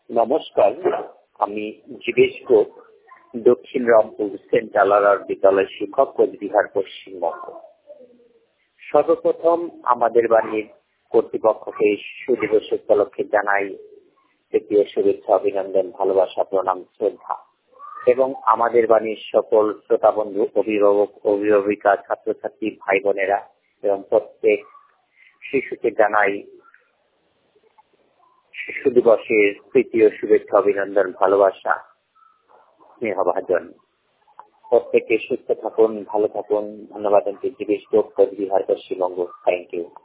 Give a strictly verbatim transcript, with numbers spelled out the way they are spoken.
নমস্কার, আমি জীবেশ গোপ, দক্ষিণ রামপুর সেন্ট আলারার বিদ্যালয় শিক্ষক, কোচবিহার, পশ্চিমবঙ্গ। সর্বপ্রথম আমাদের বাড়ির কর্তৃপক্ষকে শিশু দিবস উপলক্ষে জানাই তৃতীয় শুভেচ্ছা, অভিনন্দন, ভালোবাসা, প্রণাম, শ্রদ্ধা এবং আমাদের বাড়ির সকল শ্রোতা বন্ধু, অভিভাবক, অভিভাবিকা, ছাত্রছাত্রী, ভাই বোনেরা এবং প্রত্যেক শিশুকে জানাই শিশু দিবসের তৃতীয় শুভেচ্ছা, অভিনন্দন, ভালোবাসা, স্নেহভাজন। প্রত্যেকে সুস্থ থাকুন, ভালো থাকুন। ধন্যবাদ। জীবেশ গোপ, কোচবিহার, পশ্চিমবঙ্গ। Thank you.